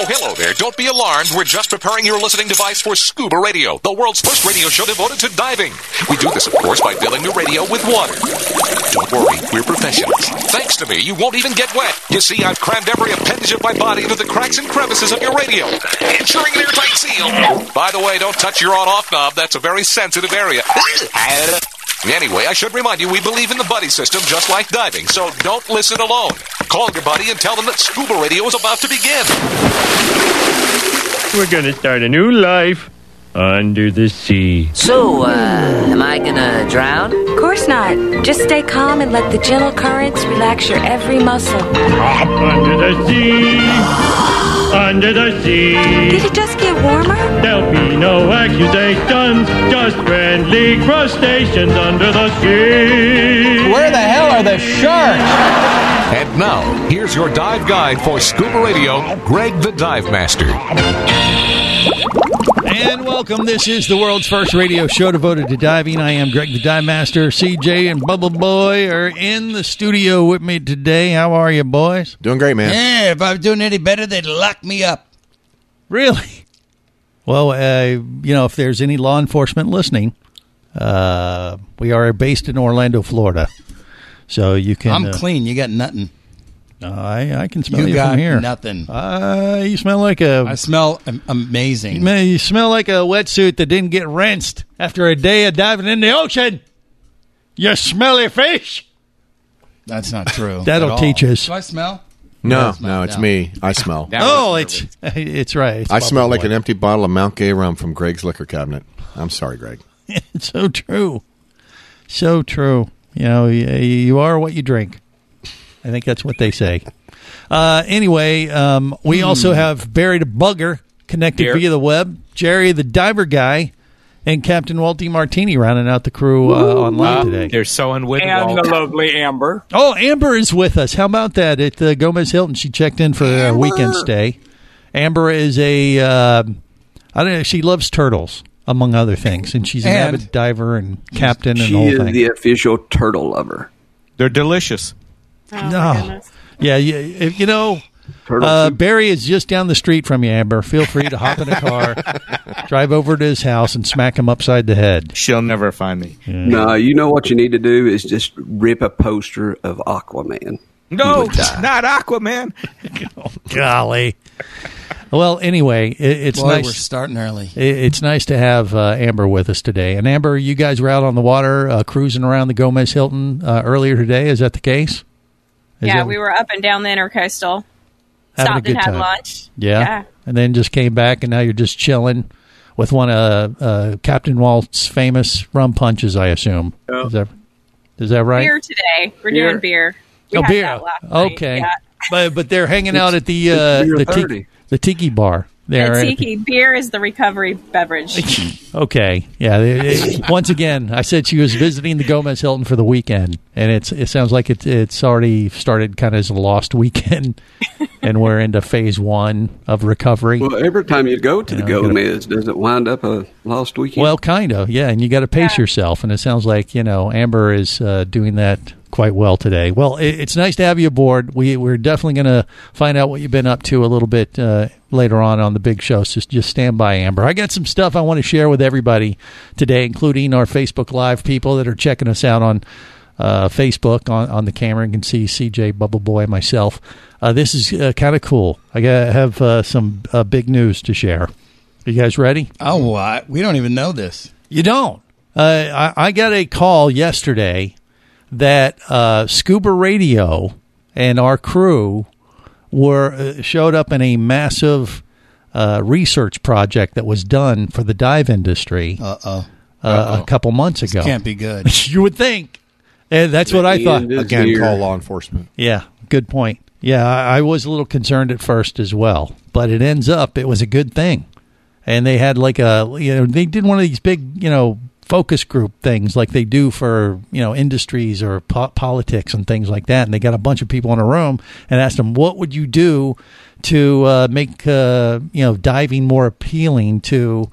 Hello there. Don't be alarmed. We're just preparing your listening device for Scuba Radio, the world's first radio show devoted to diving. We do this, of course, by filling the radio with water. Don't worry, we're professionals. Thanks to me, you won't even get wet. You see, I've crammed every appendage of my body into the cracks and crevices of your radio, ensuring an airtight seal. By the way, don't touch your on-off knob. That's a very sensitive area. Anyway, I should remind you, we believe in the buddy system just like diving, so don't listen alone. Call your buddy and tell them that Scuba Radio is about to begin. We're going to start a new life under the sea. So, am I gonna drown? Of course not. Just stay calm and let the gentle currents relax your every muscle. Under the sea. Under the sea. Did it just get warmer? There'll be no accusations, just friendly crustaceans under the sea. Where the hell are the sharks? And now, here's your dive guide for Scuba Radio, Greg the Dive Master. And welcome. This is the world's first radio show devoted to diving. I am Greg the Dive Master. CJ and Bubble Boy are in the studio with me today. How are you, boys? Doing great, man. Yeah, if I was doing any better, they'd lock me up. Really? Well, if there's any law enforcement listening, we are based in Orlando, Florida. So you can... I'm clean. You got nothing. I can smell you got from here. Nothing. You smell like a... I smell amazing. You smell like a wetsuit that didn't get rinsed after a day of diving in the ocean. You smelly fish. That's not true. That'll teach us. Do I smell? No, it's me. I smell. It's right. I smell like an empty bottle of Mount Gay rum from Greg's liquor cabinet. I'm sorry, Greg. It's so true. So true. You know, you are what you drink. I think that's what they say. Anyway, we also have Barry the Bugger connected via the web, Jerry the Diver Guy, and Captain Walt DiMartini rounding out the crew online today. They're sewing with and Walt. the lovely Amber. Oh, Amber is with us. How about that? At the Gomez Hilton, she checked in for a weekend stay. Amber is she loves turtles, among other things, and she's an avid diver and captain and the whole thing. She is the official turtle lover. They're delicious. Oh, no. Yeah, Barry is just down the street from you, Amber. Feel free to hop in a car, drive over to his house, and smack him upside the head. She'll never find me. Yeah. No, you know what you need to do is just rip a poster of Aquaman. No, not Aquaman. Oh, golly. Well, anyway, it's nice. We're starting early. It's nice to have Amber with us today. And Amber, you guys were out on the water cruising around the Gomez Hilton earlier today. Is that the case? We were up and down the Intercoastal. Stopped and had lunch. Yeah. And then just came back, and now you're just chilling with one of Captain Walt's famous rum punches, I assume. Yeah. Is that right? Beer today. We're doing beer. We had beer. that last night. Okay. Yeah. But they're hanging out at the tiki bar. The tiki beer is the recovery beverage. Okay. Yeah. Once again, I said she was visiting the Gomez Hilton for the weekend, and it sounds like it's already started kind of as a lost weekend, and we're into phase one of recovery. Well, every time you go to the Gomez, does it wind up a lost weekend? Well, kind of, yeah, and you got to pace yourself, and it sounds like, Amber is doing that quite well today. Well, it's nice to have you aboard. We're definitely going to find out what you've been up to a little bit later on the big show, so just stand by, Amber. I got some stuff I want to share with everybody today, including our Facebook Live people that are checking us out on Facebook on the camera. You can see CJ, Bubble Boy, and myself. This is kind of cool. I have some big news to share. Are you guys ready? Oh, we don't even know this. You don't? I got a call yesterday that Scuba Radio and our crew showed up in a massive research project that was done for the dive industry a couple months ago. This can't be good. You would think. And that's what I thought. Again, call law enforcement. Yeah, good point. Yeah, I was a little concerned at first as well, but it ends up it was a good thing. And they had they did one of these big, focus group things like they do for, industries or politics and things like that. And they got a bunch of people in a room and asked them, what would you do to make, diving more appealing to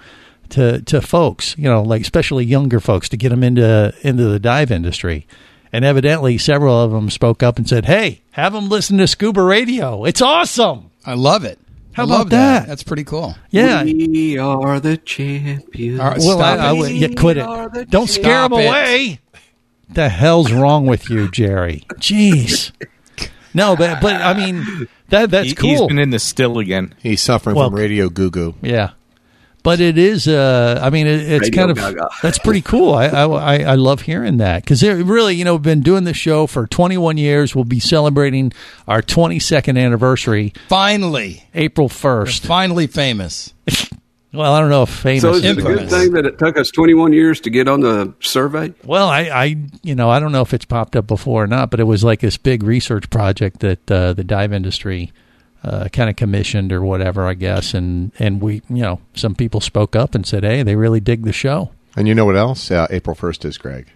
folks, like especially younger folks, to get them into the dive industry. And evidently several of them spoke up and said, hey, have them listen to Scuba Radio. It's awesome. I love it. How I about love that? That's pretty cool. Yeah. We are the champions. All right, Well, stop I it. would you quit it. Don't scare him Stop it. away. The hell's wrong with you, Jerry? Jeez. No, but I mean that's cool. He's been in the still again. He's suffering Well, from radio goo-goo. Yeah, but it is. I mean, it's Radio kind of Gaga. that's pretty cool. I love hearing that because really, we've been doing this show for 21 years. We'll be celebrating our 22nd anniversary, Finally. April We're 1st. finally famous. Well, I don't know if famous. So is it a good Infamous. thing that it took us 21 years to get on the survey? Well, I don't know if it's popped up before or not, but it was like this big research project that the dive industry kind of commissioned or whatever, I guess, and we, some people spoke up and said, hey, they really dig the show. And you know what else? April 1st is, Greg.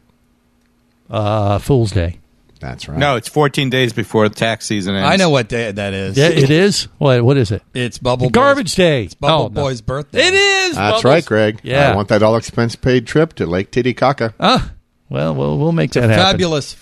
Fool's Day. That's right. No, it's 14 days before the tax season ends. I know what day that is. Yeah, it is. What is it? It's Bubble Garbage Day. It's Bubble Oh, no. Boy's birthday. It is. That's Bubbles. right, Greg. Yeah. I want that all-expense-paid trip to Lake Titicaca. Well, we'll make that happen. Fabulous.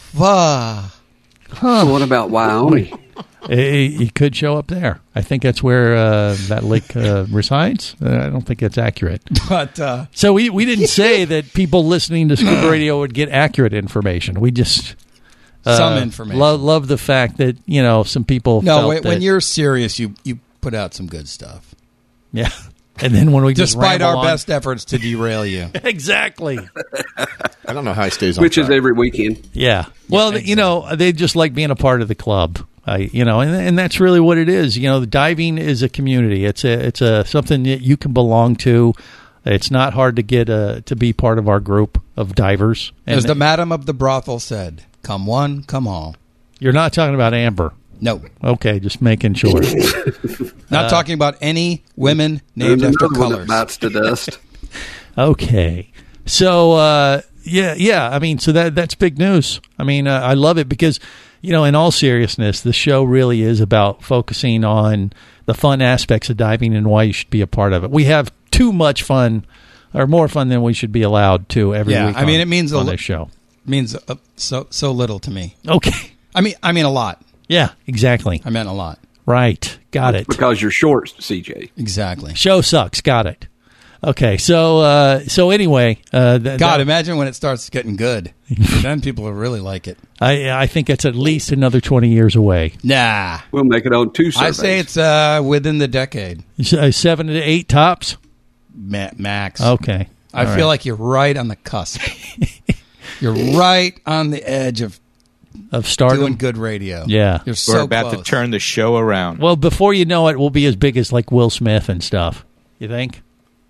So what about Wyoming? He could show up there. I think that's where that lake resides. I don't think that's accurate. But So we didn't say that people listening to Scuba Radio would get accurate information. We just some information. Love the fact that some people. No, felt when that, you're serious, you put out some good stuff. yeah, and then when we just Despite our ramble on- best efforts to derail you. Exactly. I don't know how he stays on Which is track. every weekend. Yeah. Well, they just like being a part of the club. And that's really what it is. The diving is a community. It's a something that you can belong to. It's not hard to get to be part of our group of divers. As the madam of the brothel said, come one, come all. You're not talking about Amber. No. Okay, just making sure. Not talking about any women named There's after another one that colors. bites to dust. Okay. So, yeah. I mean, so that's big news. I mean, I love it because, in all seriousness, the show really is about focusing on the fun aspects of diving and why you should be a part of it. We have too much fun, or more fun than we should be allowed to every week. I mean, it means on this show. Means so little to me. Okay. I mean a lot. Yeah, exactly. I meant a lot. Right. Got it. Because you're short, CJ. Exactly. Show sucks. Got it. Okay. So anyway, God, imagine when it starts getting good. Then people will really like it. I think it's at least another 20 years away. Nah. We'll make it on 2 surveys. I say it's within the decade. 7 to 8 tops? Max. Okay. I feel like you're right on the cusp. You're right on the edge of stardom. Doing good radio. Yeah. You're so We're about close. to turn the show around. Well, before you know it, we'll be as big as like Will Smith and stuff. You think?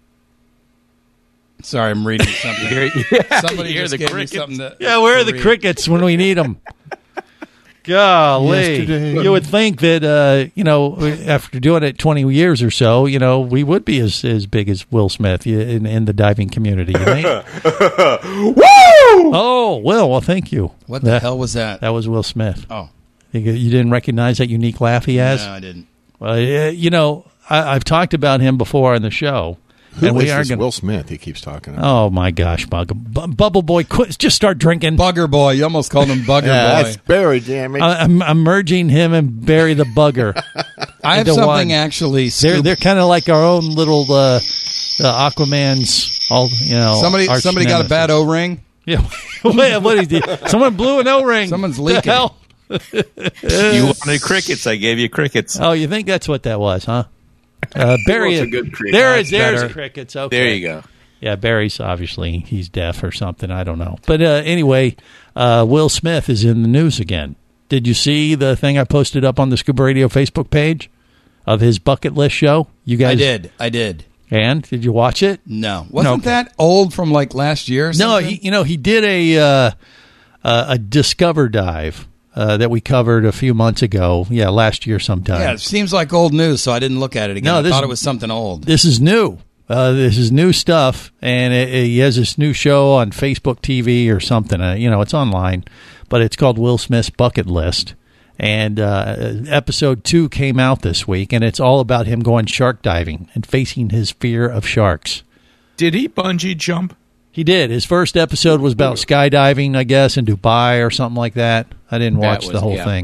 Sorry, I'm reading something. Somebody hear just the gave crickets. me something to Yeah, where are to the read. crickets when we need them? Golly. Yesterday. You would think that, after doing it 20 years or so, we would be as big as Will Smith in the diving community, you think? Woo! Oh, well, thank you. What the hell was that? That was Will Smith. Oh. You didn't recognize that unique laugh he has? No, I didn't. Well, I've talked about him before on the show. Who we is are this gonna- Will Smith he keeps talking about? Oh, my gosh, Bubble Boy, quit. Just start drinking. Bugger Boy. You almost called him Bugger Boy. That's Barry, damn it. I'm merging him and Barry the Bugger. I have into something one. actually. They're kind of like our own little Aquaman's. Somebody got a bad O-ring. Yeah. What is it? Someone blew an O-ring. Someone's The leaking. hell? You wanted crickets. I gave you crickets. Oh, you think that's what that was, huh? Barry, wants a good cricket. there's better. crickets. Okay. There you go. Yeah, Barry's obviously he's deaf or something. I don't know. But anyway, Will Smith is in the news again. Did you see the thing I posted up on the Scuba Radio Facebook page of his bucket list show? You guys, I did. And did you watch it? No. Wasn't that old from like last year or No, something? he did a Discover dive that we covered a few months ago. Yeah, last year sometime. Yeah, it seems like old news, so I didn't look at it again. No, I thought it was something old. This is new. This is new stuff, and he has this new show on Facebook TV or something. It's online, but it's called Will Smith's Bucket List. And episode 2 came out this week, and it's all about him going shark diving and facing his fear of sharks. Did he bungee jump? He did. His first episode was about skydiving, I guess, in Dubai or something like that. I didn't watch the whole thing.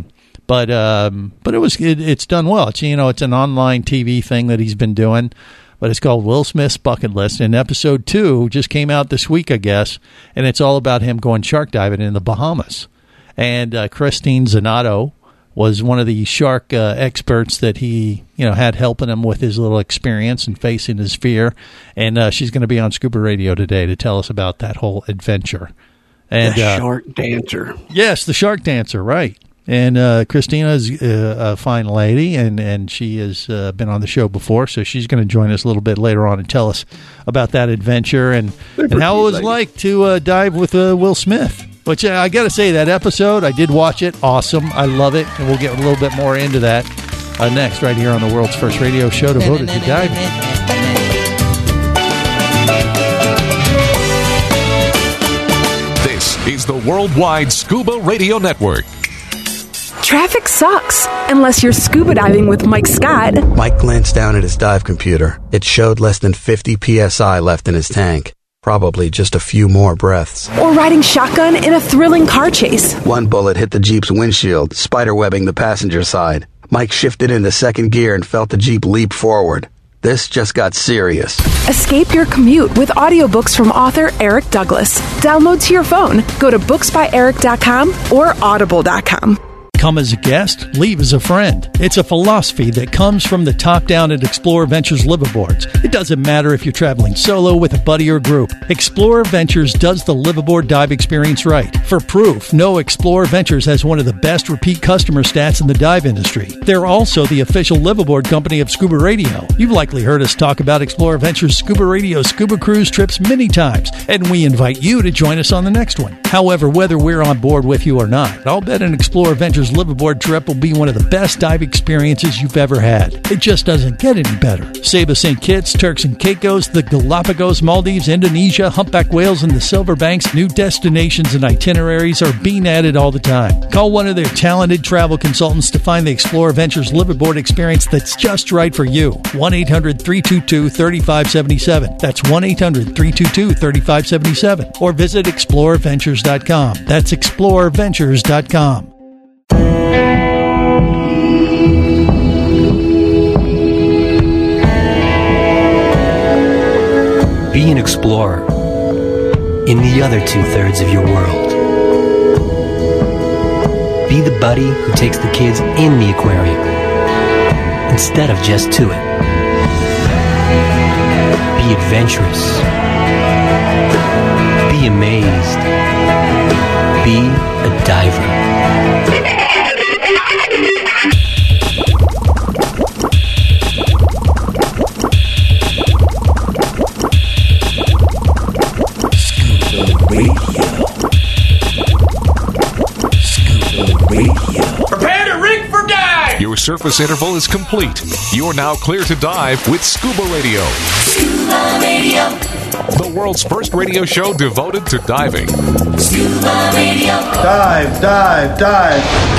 But it's done well. It's it's an online TV thing that he's been doing, but it's called Will Smith's Bucket List. And episode 2 just came out this week, I guess, and it's all about him going shark diving in the Bahamas. And Christine Zanato was one of the shark experts that he had helping him with his little experience and facing his fear. And she's going to be on Scuba Radio today to tell us about that whole adventure. And the Shark Dancer. Yes, the Shark Dancer, right. And Christina is a fine lady, and she has been on the show before, so she's going to join us a little bit later on and tell us about that adventure and how it was like to dive with Will Smith. Which I got to say, that episode, I did watch it. Awesome. I love it. And we'll get a little bit more into that next right here on the world's first radio show devoted to diving. This is the Worldwide Scuba Radio Network. Traffic sucks, unless you're scuba diving with Mike Scott. Mike glanced down at his dive computer. It showed less than 50 PSI left in his tank. Probably just a few more breaths. Or riding shotgun in a thrilling car chase. One bullet hit the Jeep's windshield, spiderwebbing the passenger side. Mike shifted into second gear and felt the Jeep leap forward. This just got serious. Escape your commute with audiobooks from author Eric Douglas. Download to your phone. Go to booksbyeric.com or audible.com. Come as a guest, leave as a friend. It's a philosophy that comes from the top down at Explorer Ventures liveaboards. It doesn't matter if you're traveling solo, with a buddy, or group. Explorer Ventures does the liveaboard dive experience right. For proof, know Explorer Ventures has one of the best repeat customer stats in the dive industry. They're also the official liveaboard company of Scuba Radio. You've likely heard us talk about Explorer Ventures Scuba Radio scuba cruise trips many times, and we invite you to join us on the next one. However, whether we're on board with you or not, I'll bet an Explorer Ventures liveaboard trip will be one of the best dive experiences you've ever had. It just doesn't get any better. Saba St. Kitts, Turks and Caicos, the Galapagos, Maldives, Indonesia, humpback whales, and the Silver Banks, new destinations and itineraries are being added all the time. Call one of their talented travel consultants to find the Explorer Ventures liveaboard experience that's just right for you. 1-800-322-3577. That's 1-800-322-3577. Or visit explorerventures.com. That's explorerventures.com. Be an explorer in the other 2/3 of your world. Be the buddy who takes the kids in the aquarium instead of just to it. Be adventurous. Be amazed. Be a diver. Prepare to rig for dive! Your surface interval is complete. You are now clear to dive with Scuba Radio. Scuba Radio. The world's first radio show devoted to diving. Scuba Radio. Dive, dive, dive.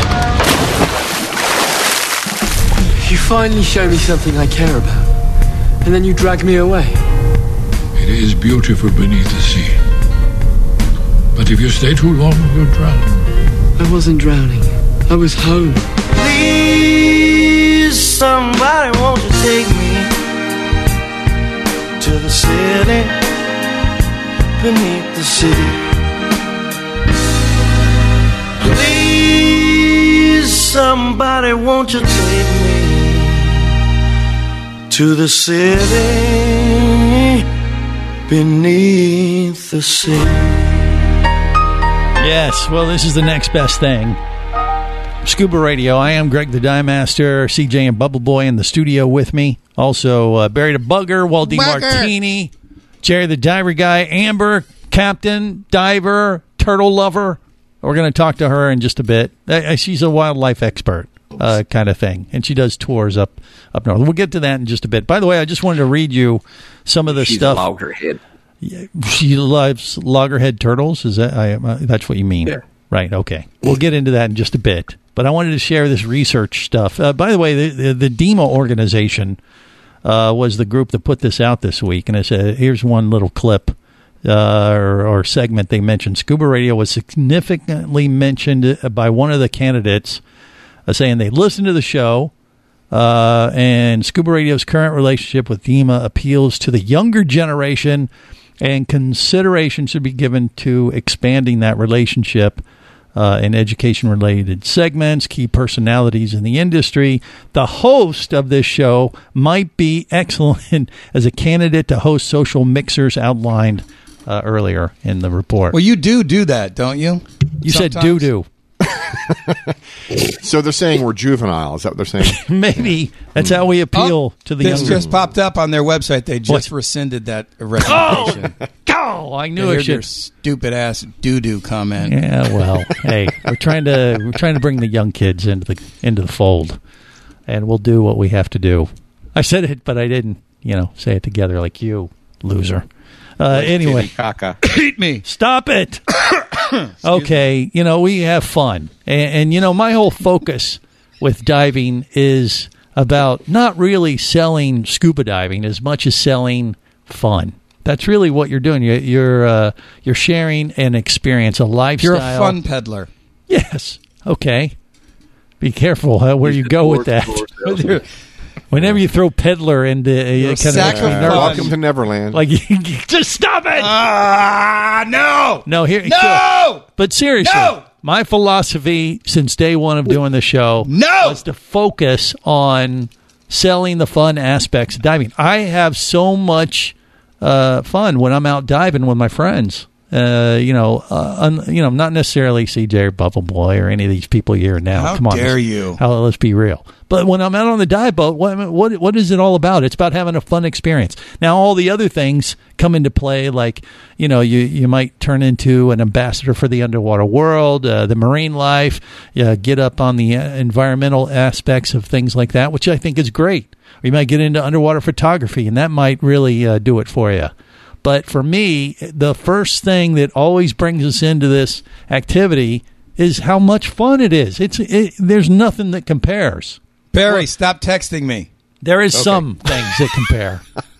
You finally show me something I care about, and then you drag me away. It is beautiful beneath the sea. But if you stay too long, you'll drown. I wasn't drowning. I was home. Please, somebody, won't you take me to the city, beneath the city? Please, somebody, won't you take me to the city, beneath the city? Yes, well, this is the next best thing. Scuba Radio. I am Greg the Dive Master. CJ and Bubble Boy in the studio with me. Also, Barry the Bugger, Walt D. Martini, Jerry the Diver Guy, Amber, Captain, Diver, Turtle Lover. We're going to talk to her in just a bit. She's a wildlife expert kind of thing, and she does tours up north. We'll get to that in just a bit. By the way, I just wanted to read you some of the She's stuff. Loggerhead. Yeah, she loves loggerhead turtles. Is that that's what you mean? Yeah. Right. Okay. We'll get into that in just a bit. But I wanted to share this research stuff. By the way, the DEMA organization was the group that put this out this week, and I said, here's one little clip or segment they mentioned. Scuba Radio was significantly mentioned by one of the candidates saying they listen to the show, and Scuba Radio's current relationship with DEMA appeals to the younger generation, and consideration should be given to expanding that relationship in education-related segments, key personalities in the industry. The host of this show might be excellent as a candidate to host social mixers outlined earlier in the report. Well, you do that, don't you? You said doo-doo. So they're saying we're juvenile. Is that what they're saying? Maybe. That's how we appeal to the This younger. just popped up on their website. They just rescinded that recommendation. Oh, I knew I it should. your stupid ass doo-doo comment. Yeah, well, hey, we're trying to bring the young kids into the fold, and we'll do what we have to do. I said it, but I didn't, say it together like you, loser. Anyway, eat me. Stop it. Okay, we have fun, and my whole focus with diving is about not really selling scuba diving as much as selling fun. That's really what you're doing. You're sharing an experience, a lifestyle. You're a fun peddler. Yes. Okay. Be careful where you go with that. Whenever you throw peddler into Welcome to Neverland. Like, just stop it. No. No. Here. No. But seriously, my philosophy since day one of doing the show was to focus on selling the fun aspects of diving. I have so much fun when I'm out diving with my friends. Not necessarily CJ or Bubble Boy or any of these people here now. How Come on, dare you? Let's be real. But when I'm out on the dive boat, what is it all about? It's about having a fun experience. Now, all the other things come into play, like you might turn into an ambassador for the underwater world, the marine life, get up on the environmental aspects of things like that, which I think is great. Or you might get into underwater photography, and that might really do it for you. But for me, the first thing that always brings us into this activity is how much fun it is. There's nothing that compares. Barry, stop texting me. There is some things that compare,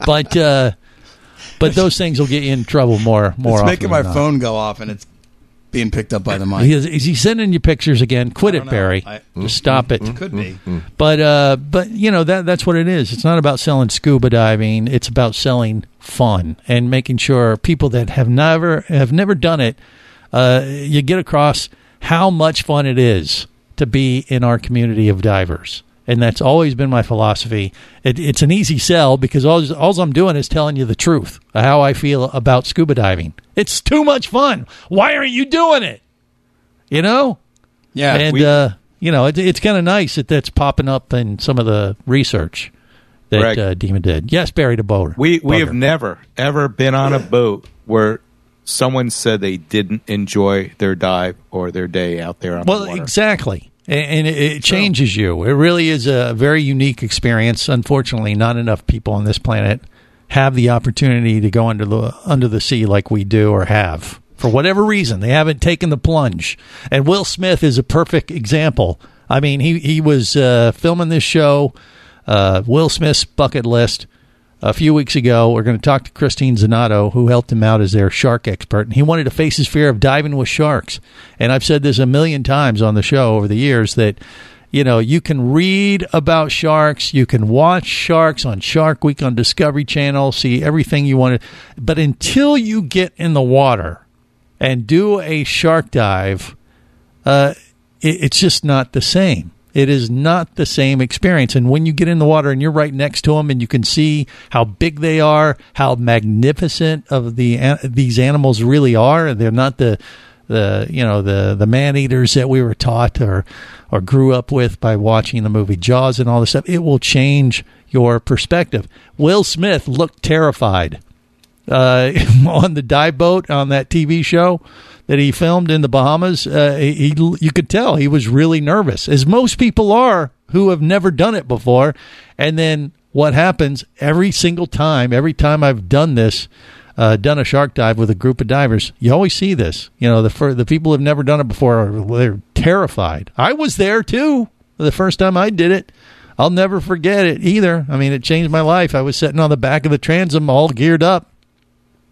but those things will get you in trouble more It's often. making my than not. phone go off, and it's being picked up by the mic. Is he sending you pictures again? Quit it, Barry. Just stop it. Could be. But that's what it is. It's not about selling scuba diving. It's about selling fun and making sure people that have never done it, you get across how much fun it is to be in our community of divers. And that's always been my philosophy. It's an easy sell because all I'm doing is telling you the truth of how I feel about scuba diving. It's too much fun. Why aren't you doing it? Yeah. And, it's kind of nice that that's popping up in some of the research that DEMA did. Yes, Barry DeBoer. We have never, ever been on a boat where someone said they didn't enjoy their dive or their day out there on the water. Well, exactly. And it changes you. It really is a very unique experience. Unfortunately, not enough people on this planet have the opportunity to go under the sea like we do or have. For whatever reason, they haven't taken the plunge. And Will Smith is a perfect example. I mean, he was filming this show, Will Smith's Bucket List, a few weeks ago. We're going to talk to Christine Zanato, who helped him out as their shark expert. And he wanted to face his fear of diving with sharks. And I've said this a million times on the show over the years that, you can read about sharks. You can watch sharks on Shark Week on Discovery Channel, see everything you want to. But until you get in the water and do a shark dive, it's just not the same. It is not the same experience. And when you get in the water and you're right next to them and you can see how big they are, how magnificent of these animals really are, they're not the man eaters that we were taught or grew up with by watching the movie Jaws and all this stuff. It will change your perspective. Will Smith looked terrified on the dive boat on that TV show that he filmed in the Bahamas. You could tell he was really nervous, as most people are who have never done it before. And then what happens every time I've done this, done a shark dive with a group of divers, you always see this. The people who have never done it before, they're terrified. I was there too the first time I did it. I'll never forget it either. I mean, it changed my life. I was sitting on the back of the transom, all geared up,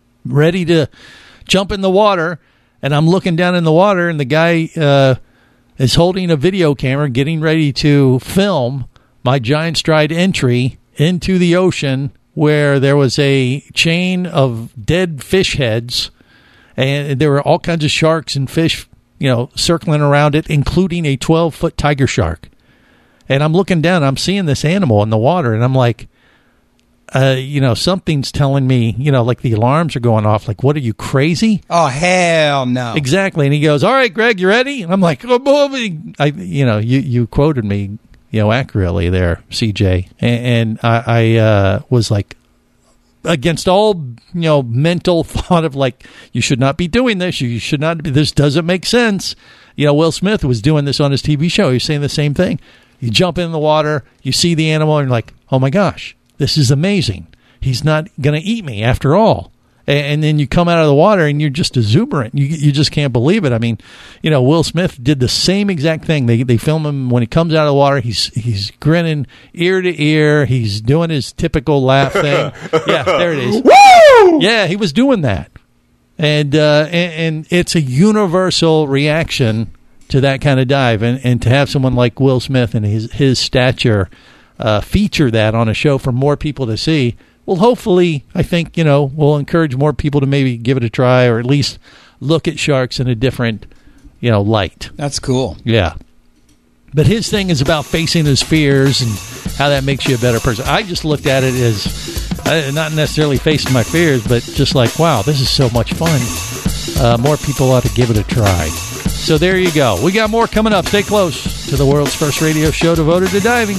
ready to jump in the water. And I'm looking down in the water, and the guy is holding a video camera, getting ready to film my Giant Stride entry into the ocean where there was a chain of dead fish heads, and there were all kinds of sharks and fish, circling around it, including a 12-foot tiger shark. And I'm looking down, I'm seeing this animal in the water, and I'm like, something's telling me, like the alarms are going off. Like, what, are you crazy? Oh, hell no. Exactly. And he goes, all right, Greg, you ready? And I'm like, oh, you quoted me, accurately there, CJ. And I was like, against all, mental thought of like, you should not be doing this. You should not be, this doesn't make sense. Will Smith was doing this on his TV show. He was saying the same thing. You jump in the water, you see the animal, and you're like, oh my gosh, this is amazing. He's not going to eat me after all. And then you come out of the water and you're just exuberant. You just can't believe it. I mean, Will Smith did the same exact thing. They film him when he comes out of the water. He's grinning ear to ear. He's doing his typical laugh thing. Yeah, there it is. Woo! Yeah, he was doing that. And it's a universal reaction to that kind of dive. And to have someone like Will Smith and his stature feature that on a show for more people to see, well, hopefully, I think, we'll encourage more people to maybe give it a try or at least look at sharks in a different, light. That's cool. Yeah. But his thing is about facing his fears and how that makes you a better person. I just looked at it as not necessarily facing my fears, but just like, wow, this is so much fun. More people ought to give it a try. So there you go. We got more coming up. Stay close to the world's first radio show devoted to diving.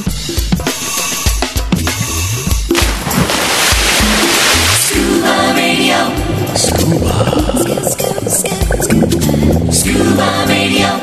Scuba Radio. Scuba Radio.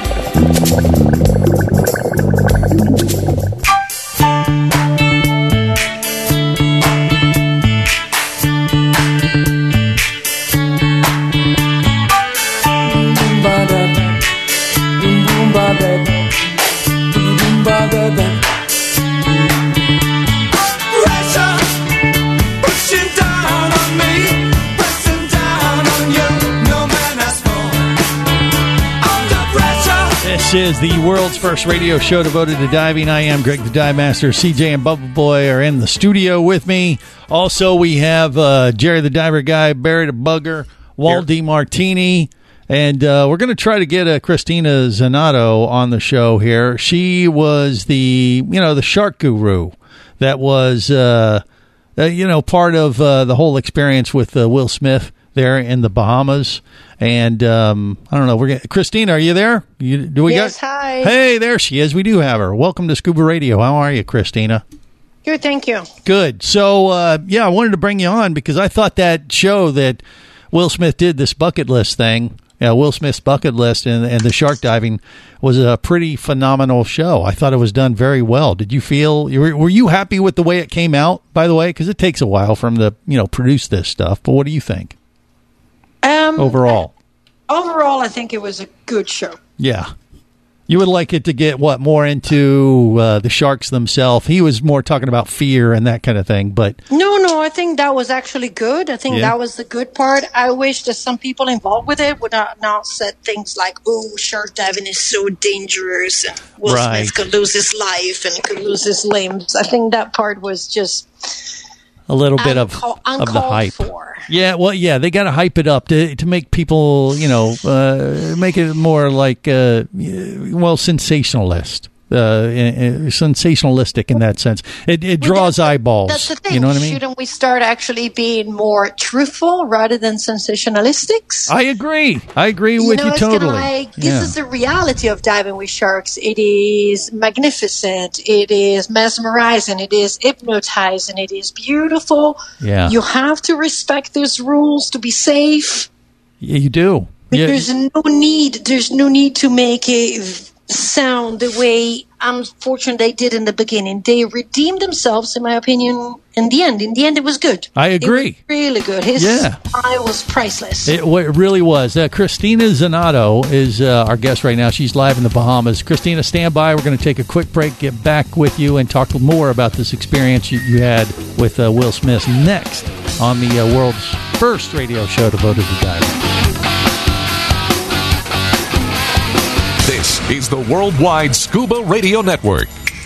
This is the world's first radio show devoted to diving. I am Greg the Dive Master. CJ and Bubba Boy are in the studio with me. Also, we have Jerry the Diver Guy, Barry the Bugger, Walt DiMartini, and we're going to try to get Christina Zanato on the show here. She was the shark guru that was part of the whole experience with Will Smith there in the Bahamas. And I don't know. Christina, are you there? Yes, hi. Hey, there she is. We do have her. Welcome to Scuba Radio. How are you, Christina? Good, thank you. Good. So, I wanted to bring you on because I thought that show that Will Smith did, this bucket list thing, Will Smith's bucket list and the shark diving, was a pretty phenomenal show. I thought it was done very well. Did you feel? Were you happy with the way it came out? By the way, because it takes a while for him to produce this stuff. But what do you think? Overall, I think it was a good show. Yeah. You would like it to get, more into the sharks themselves? He was more talking about fear and that kind of thing, but... No, I think that was actually good. I think that was the good part. I wish that some people involved with it would not said things like, oh, shark diving is so dangerous, and Will Smith could lose his life and could lose his limbs. I think that part was just... a little bit of the hype. Yeah, well, they got to hype it up to make people, make it more like, sensationalist. Sensationalistic in that sense. It draws eyeballs. That's the thing. You know what I mean? Shouldn't we start actually being more truthful rather than sensationalistic? I agree with you totally. This is the reality of diving with sharks. It is magnificent. It is mesmerizing. It is hypnotizing. It is beautiful. Yeah. You have to respect those rules to be safe. Yeah, you do. But there's no need to make it sound the way, unfortunately, they did in the beginning. They redeemed themselves, in my opinion, in the end. In the end, it was good. I agree. It was really good. His style was priceless. It really was. Christina Zanato is our guest right now. She's live in the Bahamas. Christina, stand by. We're going to take a quick break, get back with you, and talk more about this experience you had with Will Smith next on the world's first radio show devoted to diving. This is the Worldwide Scuba Radio Network.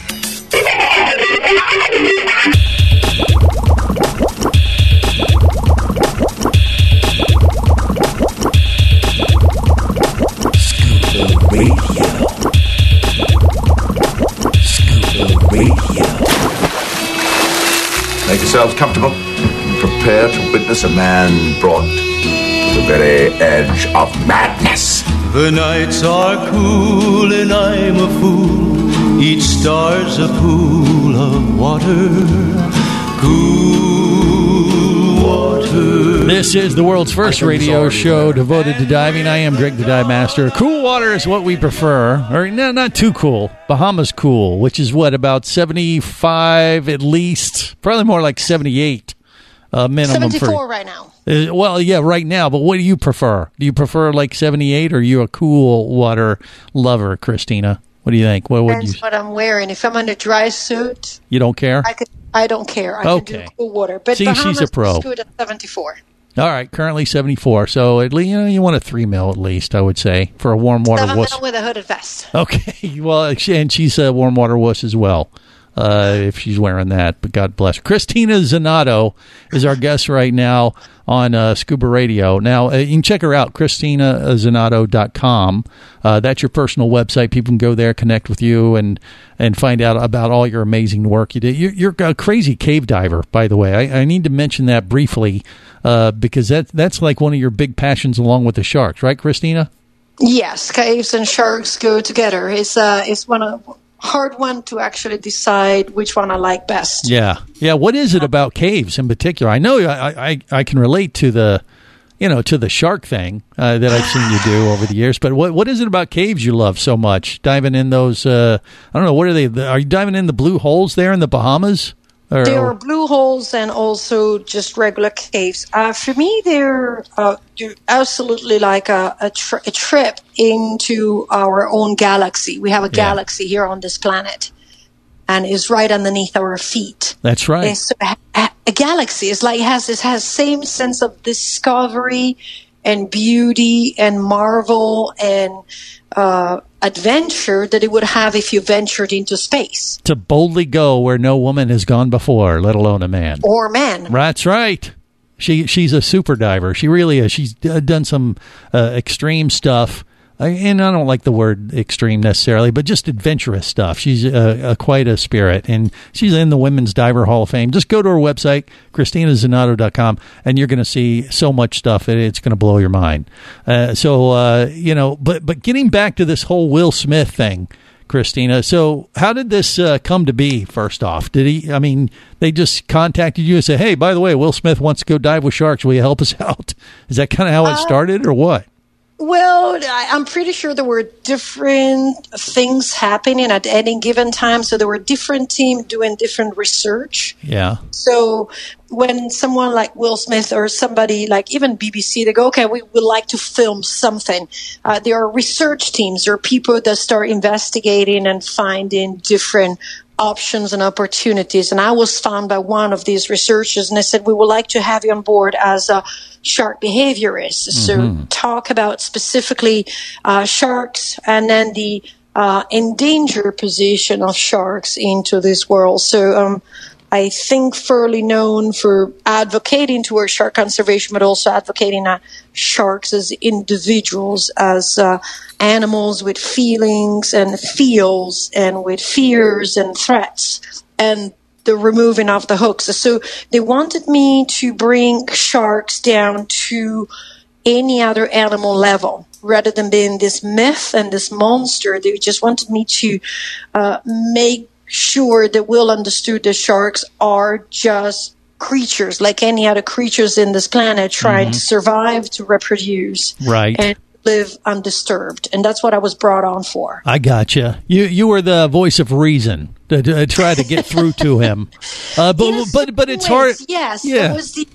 Make yourselves comfortable and prepare to witness a man brought to the very edge of madness. The nights are cool and I'm a fool. Each star's a pool of water. Cool water. This is the world's first radio show devoted to diving. I am Greg the Dive Master. Cool water is what we prefer. Or no, not too cool. Bahamas cool, which is what, about 75 at least? Probably more like 78 minimum. 74 right now. Well, yeah, right now. But what do you prefer? Do you prefer like 78, or are you a cool water lover, Christina? What do you think? What would Depends you? what I'm wearing. If I'm in a dry suit, You don't care? I don't care. I can do cool water. But See, Bahamas she's a pro. is good at 74. All right, currently 74. So at least you want a 3 mil at least, I would say, for a warm water 7 wuss. mil with a hooded vest. Okay, well, and she's a warm water wuss as well, if she's wearing that. But God bless her. Christina Zanato is our guest right now on Scuba Radio. Now, you can check her out, ChristinaZanato.com. That's your personal website. People can go there, connect with you, and find out about all your amazing work you did. You're a crazy cave diver, by the way. I need to mention that briefly because that's like one of your big passions along with the sharks, right, Christina? Yes, caves and sharks go together. It's one of hard one to actually decide which one I like best. Yeah. What is it about caves in particular? I know I can relate to the shark thing that I've seen you do over the years. But what is it about caves you love so much? Diving in those, I don't know, what are they? Are you diving in the blue holes there in the Bahamas? There are blue holes and also just regular caves. For me, they're absolutely like a trip into our own galaxy. We have a galaxy here on this planet, and it's right underneath our feet. That's right. It's a galaxy. It's like it has same sense of discovery and beauty and marvel and adventure that it would have if you ventured into space. To boldly go where no woman has gone before, let alone a man. Or man. That's right. She's a super diver. She really is. She's done some extreme stuff. And I don't like the word extreme necessarily, but just adventurous stuff. She's quite a spirit, and she's in the Women's Diver Hall of Fame. Just go to her website, ChristinaZanato.com, and you're going to see so much stuff. It's going to blow your mind. But getting back to this whole Will Smith thing, Christina, so how did this come to be, first off? They just contacted you and said, hey, by the way, Will Smith wants to go dive with sharks. Will you help us out? Is that kind of how it started, or what? Well, I'm pretty sure there were different things happening at any given time. So there were different teams doing different research. Yeah. So when someone like Will Smith or somebody like even BBC, they go, okay, we would like to film something. There are research teams. There are people that start investigating and finding different options and opportunities. And I was found by one of these researchers, and they said, we would like to have you on board as a shark behaviorist. So talk about specifically sharks and then the endangered position of sharks into this world. So I think fairly known for advocating towards shark conservation, but also advocating sharks as individuals, as animals with feelings and feels and with fears and threats, and the removing of the hooks. So they wanted me to bring sharks down to any other animal level rather than being this myth and this monster. They just wanted me to make sure that Will understood that sharks are just creatures like any other creatures in this planet trying to survive, to reproduce, and live undisturbed. And that's what I was brought on for. I gotcha. You were the voice of reason to try to get through to him. But it's hard. Yes. Yeah. It was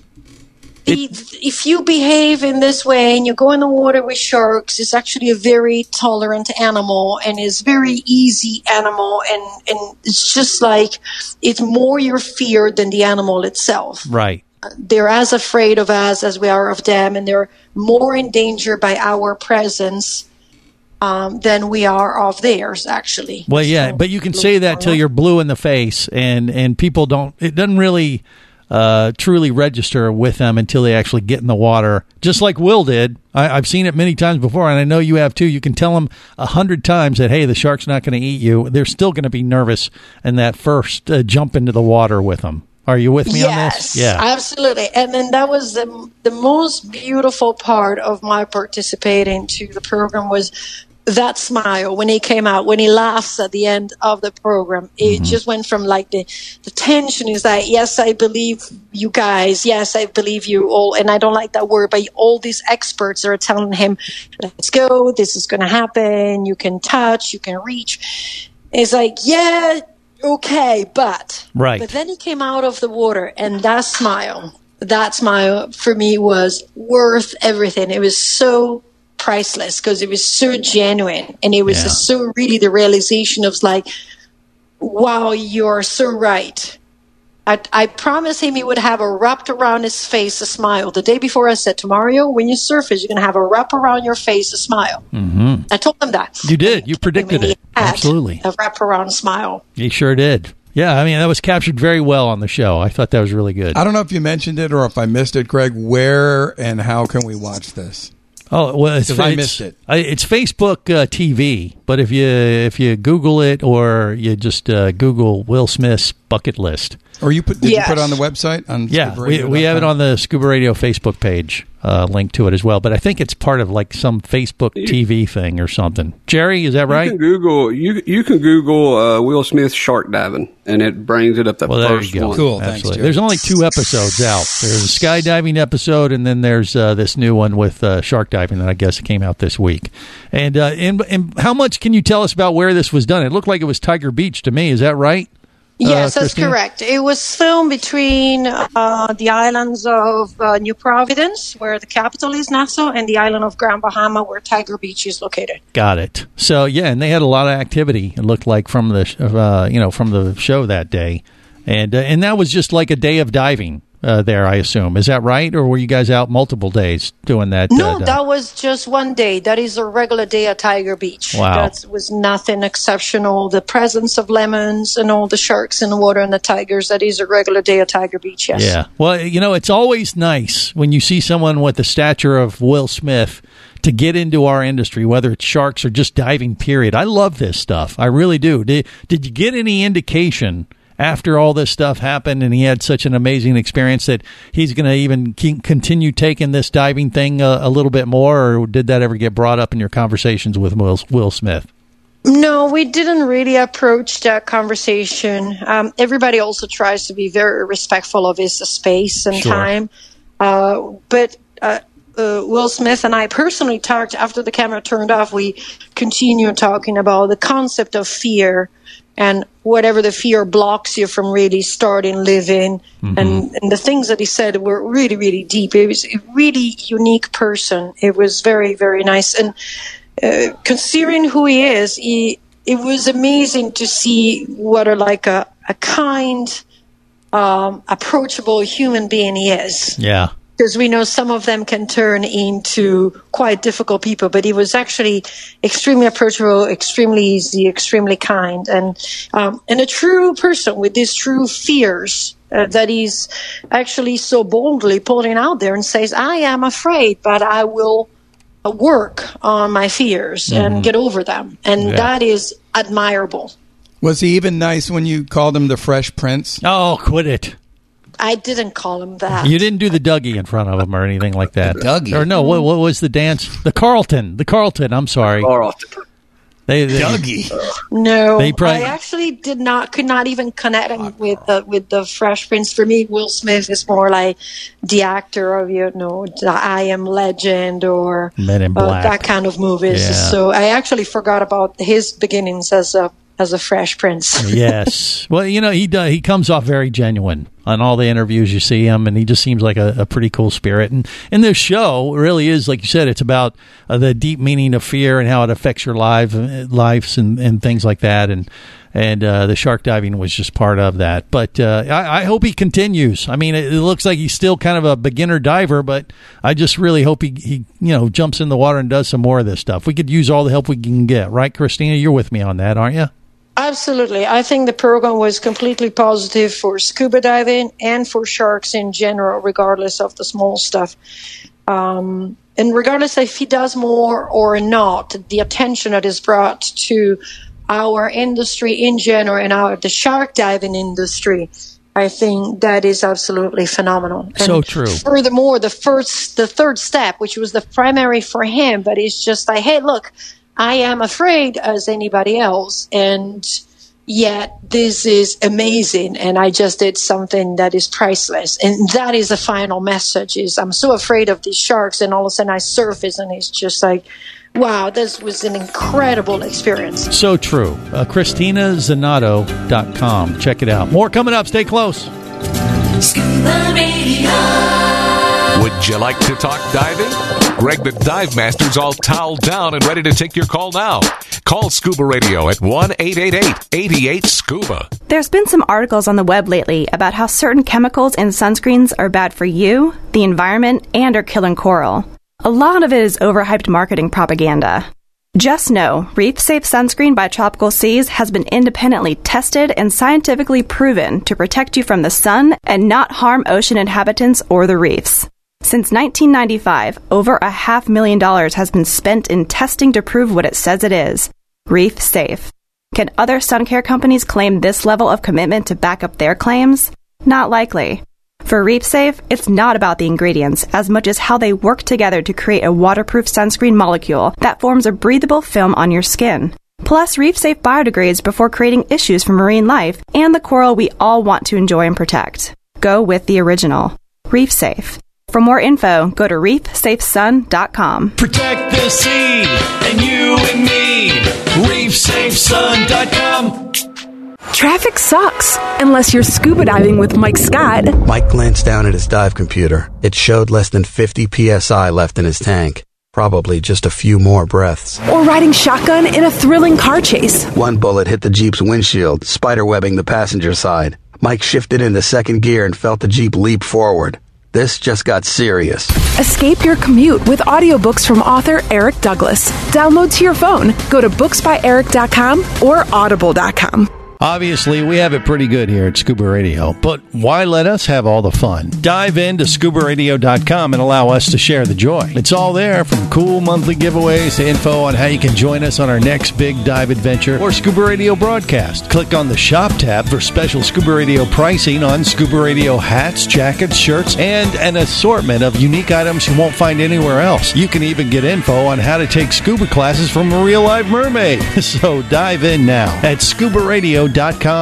if you behave in this way and you go in the water with sharks, it's actually a very tolerant animal and is very easy animal, and it's just like it's more your fear than the animal itself. Right. They're as afraid of us as we are of them, and they're more in danger by our presence than we are of theirs, actually. Well, yeah, but you can say that till you're blue in the face, and people don't. It doesn't really truly register with them until they actually get in the water, just like Will did. I've seen it many times before, and I know you have too. You can tell them 100 times that, hey, the shark's not going to eat you. They're still going to be nervous in that first jump into the water with them. Are you with me on this? Yeah, absolutely. And then that was the most beautiful part of my participating to the program was that smile when he came out, when he laughs at the end of the program. It just went from like the tension is like, yes, I believe you guys. Yes, I believe you all. And I don't like that word, but all these experts are telling him, let's go. This is going to happen. You can touch, you can reach. It's like, yeah, okay, but. Right. But then he came out of the water, and that smile for me was worth everything. It was so priceless because it was so genuine, and it was so really the realization of like, wow, you're so right. I promised him he would have a wrapped around his face a smile. The day before I said, to Mario, when you surface, you're going to have a wrap around your face a smile. I told him that. You did. You predicted it. Absolutely. A wrap around smile. You sure did. Yeah, I mean, that was captured very well on the show. I thought that was really good. I don't know if you mentioned it or if I missed it, Greg. Where and how can we watch this? Oh, well, I missed it. It's Facebook TV, but if you Google it or you just Google Will Smith's bucket list. Or you put it on the website? We have it on the Scuba Radio Facebook page, link to it as well. But I think it's part of like some Facebook TV thing or something. Jerry, is that right? You can Google Will Smith shark diving, and it brings it up the first one. Cool, absolutely. Thanks, Jerry. There's only 2 episodes out. There's a skydiving episode, and then there's this new one with shark diving that I guess came out this week. And how much can you tell us about where this was done? It looked like it was Tiger Beach to me. Is that right? Yes, that's Christina? correct. It was filmed between the islands of New Providence, where the capital is Nassau, and the island of Grand Bahama, where Tiger Beach is located. Got it. So yeah, and they had a lot of activity. It looked like from the from the show that day, and that was just like a day of diving there, I assume. Is that right, or were you guys out multiple days doing that? No, that was just one day. That is a regular day at Tiger Beach. Wow. That was nothing exceptional. The presence of lemons and all the sharks in the water and the tigers, that is a regular day at Tiger Beach, yes. Yeah. Well, it's always nice when you see someone with the stature of Will Smith to get into our industry, whether it's sharks or just diving, period. I love this stuff. I really do. Did you get any indication after all this stuff happened and he had such an amazing experience that he's going to even continue taking this diving thing a little bit more, or did that ever get brought up in your conversations with Will Smith? No, we didn't really approach that conversation. Everybody also tries to be very respectful of his space and time. But Will Smith and I personally talked after the camera turned off. We continued talking about the concept of fear and whatever the fear blocks you from really starting living. And the things that he said were really, really deep. It was a really unique person. It was very, very nice. And considering who he is, it was amazing to see what a kind, approachable human being he is. Yeah. Because we know some of them can turn into quite difficult people, but he was actually extremely approachable, extremely easy, extremely kind, and a true person with these true fears that he's actually so boldly putting out there and says, I am afraid, but I will work on my fears and get over them. And that is admirable. Was he even nice when you called him the Fresh Prince? Oh, quit it. I didn't call him that. You didn't do the Dougie in front of him or anything like that. Dougie? Or no, what was the dance? The Carlton, I'm sorry. Carlton. Dougie. No, I actually could not even connect him with the Fresh Prince. For me, Will Smith is more like the actor of, the I Am Legend or Men in Black. That kind of movies. Yeah. So I actually forgot about his beginnings as a Fresh Prince. Yes. Well, he comes off very genuine. On all the interviews you see him, and he just seems like a pretty cool spirit. And this show really is, like you said, it's about the deep meaning of fear and how it affects your lives and things like that. And the shark diving was just part of that. But I hope he continues. I mean, it looks like he's still kind of a beginner diver, but I just really hope he jumps in the water and does some more of this stuff. We could use all the help we can get, right, Christina? You're with me on that, aren't you? Absolutely. I think the program was completely positive for scuba diving and for sharks in general, regardless of the small stuff. And regardless if he does more or not, the attention that is brought to our industry in general and the shark diving industry, I think that is absolutely phenomenal. And so true. Furthermore, the third step, which was the primary for him, but it's just like, hey, look, I am afraid as anybody else, and yet this is amazing, and I just did something that is priceless. And that is the final message, is I'm so afraid of these sharks, and all of a sudden I surface, and it's just like, wow, this was an incredible experience. So true. ChristinaZanato.com. Check it out. More coming up. Stay close. Scuba Radio. Would you like to talk diving? Greg the Dive Master's all toweled down and ready to take your call now. Call Scuba Radio at 1-888-88-SCUBA. There's been some articles on the web lately about how certain chemicals in sunscreens are bad for you, the environment, and are killing coral. A lot of it is overhyped marketing propaganda. Just know, Reef Safe Sunscreen by Tropical Seas has been independently tested and scientifically proven to protect you from the sun and not harm ocean inhabitants or the reefs. Since 1995, over $500,000 has been spent in testing to prove what it says it is, Reef Safe. Can other sun care companies claim this level of commitment to back up their claims? Not likely. For Reef Safe, it's not about the ingredients as much as how they work together to create a waterproof sunscreen molecule that forms a breathable film on your skin. Plus, Reef Safe biodegrades before creating issues for marine life and the coral we all want to enjoy and protect. Go with the original. Reef Safe. For more info, go to reefsafesun.com. Protect the sea and you and me. reefsafesun.com. Traffic sucks, unless you're scuba diving with Mike Scott. Mike glanced down at his dive computer. It showed less than 50 psi left in his tank. Probably just a few more breaths. Or riding shotgun in a thrilling car chase. One bullet hit the Jeep's windshield, spiderwebbing the passenger side. Mike shifted into second gear and felt the Jeep leap forward. This just got serious. Escape your commute with audiobooks from author Eric Douglas. Download to your phone. Go to booksbyeric.com or audible.com. Obviously, we have it pretty good here at Scuba Radio, but why let us have all the fun? Dive into ScubaRadio.com and allow us to share the joy. It's all there, from cool monthly giveaways to info on how you can join us on our next big dive adventure or Scuba Radio broadcast. Click on the Shop tab for special Scuba Radio pricing on Scuba Radio hats, jackets, shirts, and an assortment of unique items you won't find anywhere else. You can even get info on how to take scuba classes from a real-life mermaid. So dive in now at ScubaRadio.com.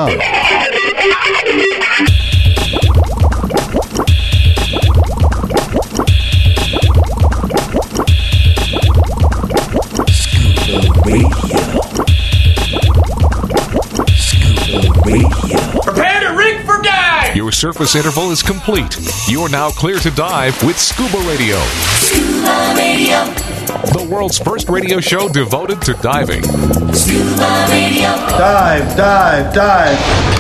Prepare to rig for dive! Your surface interval is complete. You are now clear to dive with Scuba Radio. Scuba Radio. The world's first radio show devoted to diving. Scuba Radio. Dive, dive, dive.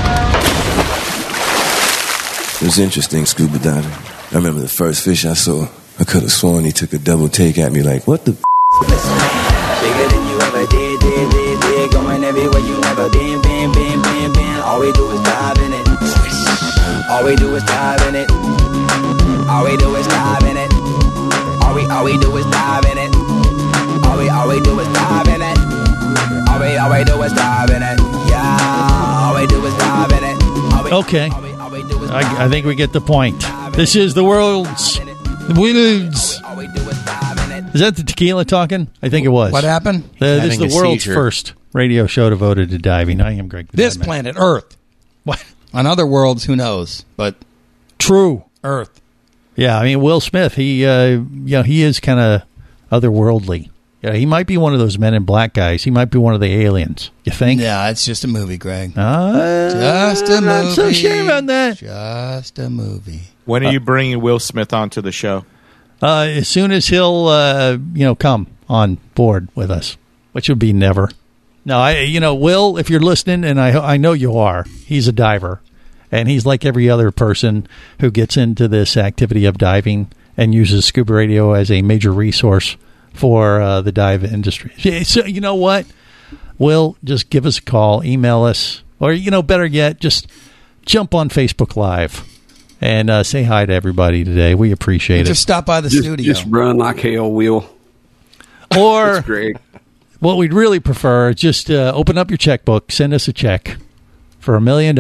It was interesting scuba diving. I remember the first fish I saw. I could have sworn he took a double take at me like, what the Bigger than you ever did. Going everywhere you never been. All we do is dive in it. All we do is dive in it. All we do is dive in it. All we do is dive in it. All we do is dive in it. All we do is dive in it. Yeah. All we do is dive in it. Okay. I think we get the point. This is the world's... Is that the tequila talking? I think it was. What happened? This is the world's first radio show devoted to diving. I am Greg. This planet, Earth. What? On other worlds, who knows? But true, Earth. Yeah, I mean, Will Smith. He is kind of otherworldly. Yeah, he might be one of those Men in Black guys. He might be one of the aliens. You think? Yeah, it's just a movie, Greg. Just a movie. I'm so sure about that. Just a movie. When are you bringing Will Smith onto the show? As soon as he'll, come on board with us, which would be never. No, Will, if you're listening, and I know you are, he's a diver, and he's like every other person who gets into this activity of diving and uses Scuba Radio as a major resource for the dive industry. So you know what? Will, just give us a call, email us, or, better yet, just jump on Facebook Live and say hi to everybody today. We appreciate it. Just stop by the studio. Just run like hell, Will. Or That's great. What we'd really prefer is just open up your checkbook, send us a check for $1 million.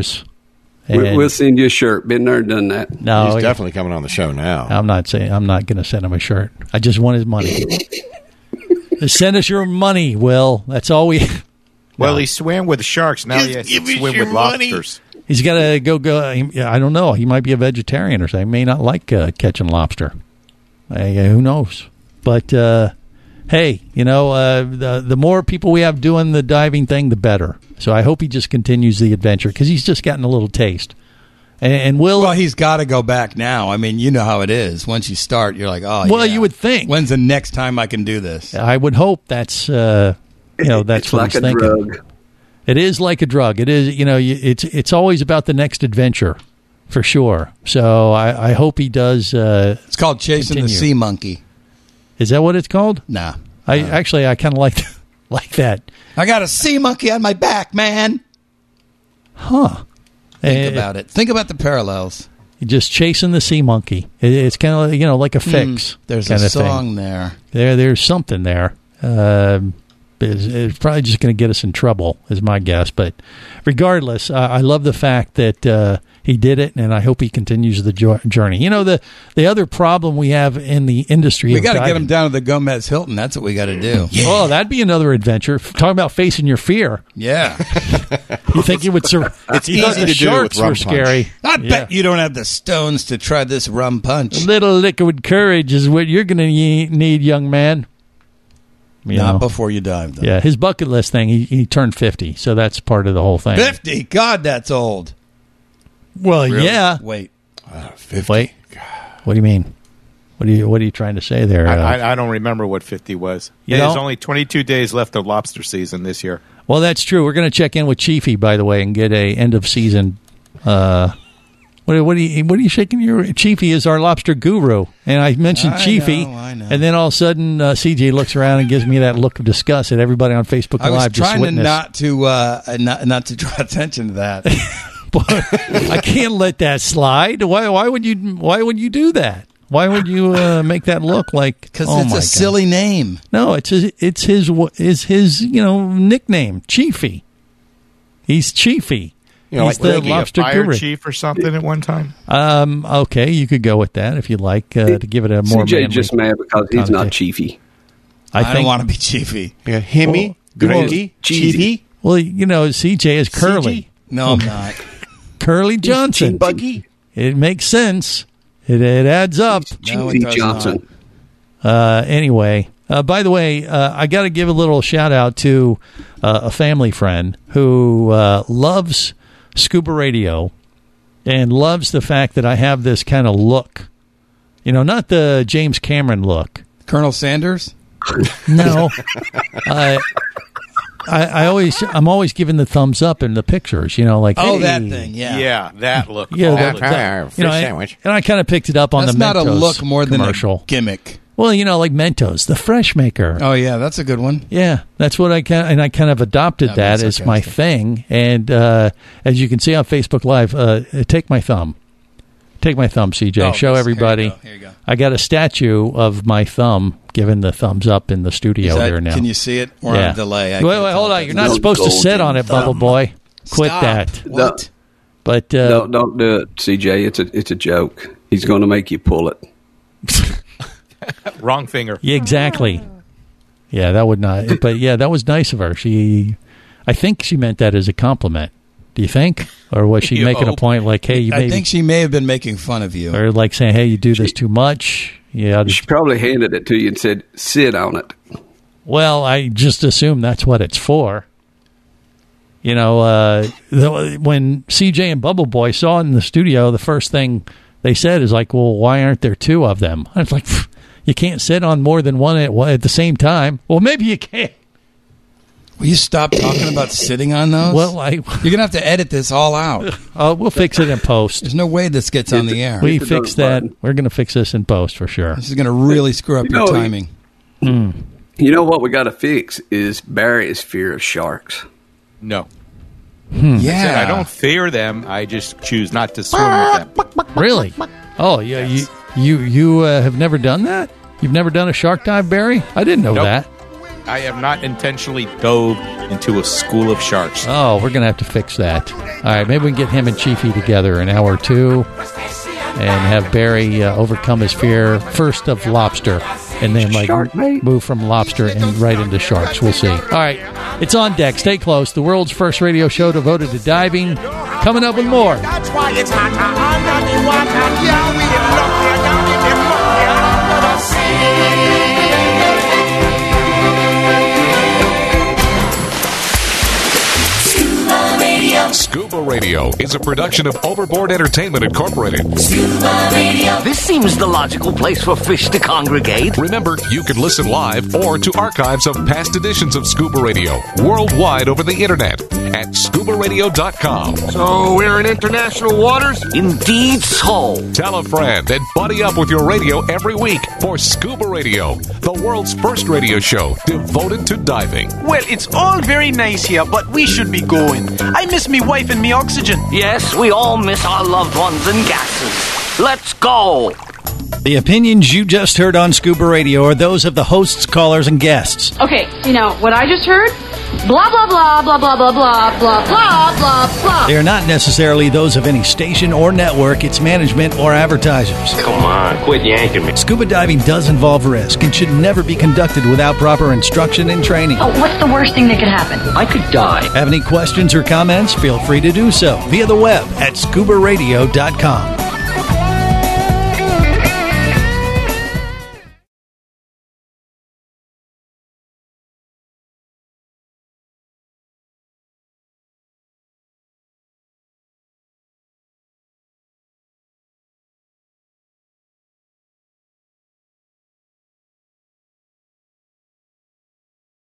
We'll send you a shirt. Been there, done that. No, he's definitely coming on the show now. I'm not going to send him a shirt. I just want his money. Just send us your money, Will. That's all we. Well, he swam with sharks. Now he has to swim with lobsters. He's got to go. I don't know. He might be a vegetarian or something. He may not like catching lobster. Who knows? But hey, the more people we have doing the diving thing, the better. So I hope he just continues the adventure because he's just gotten a little taste. And Will, well, he's got to go back now. I mean, you know how it is. Once you start, you're like, oh, well, you would think. When's the next time I can do this? I would hope that's that's it's what like he's a thinking. drug. It is like a drug. It is, it's always about the next adventure, for sure. So I hope he does. It's called Chasing the Sea Monkey. Is that what it's called? Nah. I kind of like that. I got a sea monkey on my back, man. Huh. Think about it. Think about the parallels. You're just chasing the sea monkey. It's kind of like a fix. There's a song there. There's something there. It's probably just going to get us in trouble, is my guess. But regardless, I love the fact that he did it, and I hope he continues the journey. The other problem we have in the industry, we got to get him down to the Gomez Hilton. That's what we got to do. Yeah. Oh, that'd be another adventure. Talking about facing your fear. Yeah. You think you would survive? It's easy to do with rum scary. I bet you don't have the stones to try this rum punch. A little liquid courage is what you're going to need, young man. Not before you dive, though. Yeah, his bucket list thing, he turned 50, so that's part of the whole thing. 50? God, that's old. Well, really? Yeah. Wait. 50? Wait. What do you mean? What are you trying to say there? I don't remember what 50 was. There's only 22 days left of lobster season this year. Well, that's true. We're going to check in with Chiefy, by the way, and get a end of season. What are you shaking your? Chiefy is our lobster guru, and I mentioned Chiefy, I know. and then all of a sudden CJ looks around and gives me that look of disgust at everybody on Facebook Live. I was just trying not to draw attention to that. But I can't let that slide. Why would you do that? Why would you make that look like? Because it's a silly name. No, it's his nickname, Chiefy. He's Chiefy. He's the lobster fire guru. chief or something at one time. Okay, you could go with that if you'd like to give it a more. CJ just mad because he's not Chiefy. I don't want to be Chiefy. Yeah, Himmy, Greggy, Chiefy. Well, CJ is Curly. No, I'm not. Curly Johnson. Buggy. It makes sense. It adds up. Chiefy Johnson. Anyway, by the way, I got to give a little shout out to a family friend who loves Scuba Radio and loves the fact that I have this kind of look. Not the James Cameron look. Colonel Sanders? No. I'm always giving the thumbs up in the pictures, like hey. That thing, yeah. Yeah, that look. Yeah, fish sandwich. And I kind of picked it up on That's the Mentos not a look more commercial. Than a gimmick. Well, like Mentos, the fresh maker. Oh yeah, that's a good one. Yeah, that's what I kind of adopted that as my thing. And as you can see on Facebook Live, take my thumb, CJ. Oh, show everybody. Here you go. I got a statue of my thumb giving the thumbs up in the studio there now. Can you see it? Or on a delay? Wait, hold on. You're not supposed to sit on it, Bubble Boy. Quit that. What? But don't do it, CJ. It's a joke. He's going to make you pull it. Wrong finger. Yeah, exactly. Yeah, that would not. But yeah, that was nice of her. I think she meant that as a compliment. Do you think? Or was she making a point like, hey, I think she may have been making fun of you. Or like saying, hey, you do this too much. Yeah. She probably handed it to you and said, sit on it. Well, I just assume that's what it's for. You know, when CJ and Bubble Boy saw it in the studio, the first thing they said is like, well, why aren't there two of them? I was like, you can't sit on more than one at the same time. Well, maybe you can. Will you stop talking about sitting on those? Well, you're going to have to edit this all out. We'll fix it in post. There's no way this gets on the air. We fix that. We're going to fix this in post for sure. This is going to really screw up your timing. You know what we got to fix is Barry's fear of sharks. No. Yeah. I don't fear them. I just choose not to swim with them. Really? Oh, yeah. Yes. You have never done that? You've never done a shark dive, Barry? I didn't know that. I have not intentionally dove into a school of sharks. Oh, we're going to have to fix that. All right, maybe we can get him and Chiefy together an hour or two and have Barry overcome his fear first of lobster and then move from lobster and right into sharks. We'll see. All right, it's on deck. Stay close. The world's first radio show devoted to diving. Coming up with more. That's why it's hot under the water. Yeah, we in love here down in the muck here under the sea. Scuba Radio is a production of Overboard Entertainment Incorporated. Scuba Radio. This seems the logical place for fish to congregate. Remember, you can listen live or to archives of past editions of Scuba Radio worldwide over the internet at scubaradio.com. So we're in international waters? Indeed so. Tell a friend and buddy up with your radio every week for Scuba Radio, the world's first radio show devoted to diving. Well, it's all very nice here, but we should be going. I miss me wife and me oxygen. Yes, we all miss our loved ones and gases. Let's go. The opinions you just heard on Scuba Radio are those of the hosts, callers, and guests. Okay, you know, what I just heard? Blah, blah, blah, blah, blah, blah, blah, blah, blah, blah, blah. They are not necessarily those of any station or network, its management, or advertisers. Come on, quit yanking me. Scuba diving does involve risk and should never be conducted without proper instruction and training. Oh, what's the worst thing that could happen? I could die. Have any questions or comments? Feel free to do so via the web at scubaradio.com.